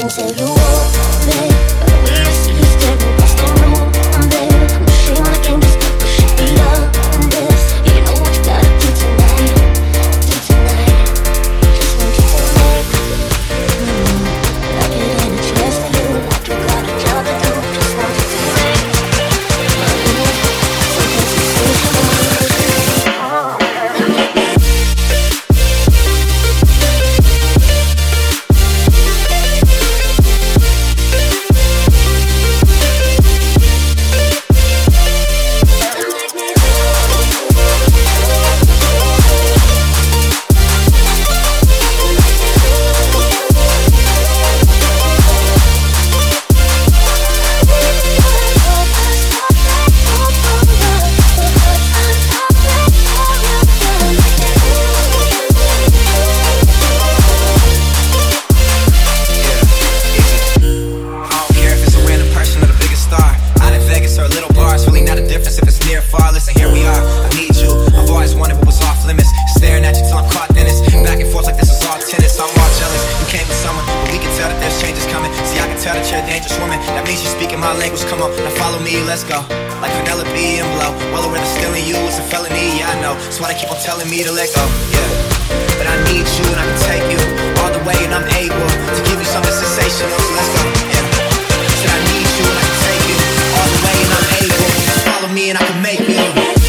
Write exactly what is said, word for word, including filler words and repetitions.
can tell you all, babe. By the way I see you staring, I still know I'm there. I'm ashamed I can't just put the shit beyond this. Yeah, you know what you gotta do tonight, do tonight. Just want you to make mm, I get in a chest to you. I do got a job to do. Just want you to make my move. Something sensational. Oh, telling me to let go, yeah. But I need you and I can take you all the way, and I'm able to give you something sensational, so let's go, yeah. Said I need you and I can take you all the way, and I'm able. Just follow me and I can make you.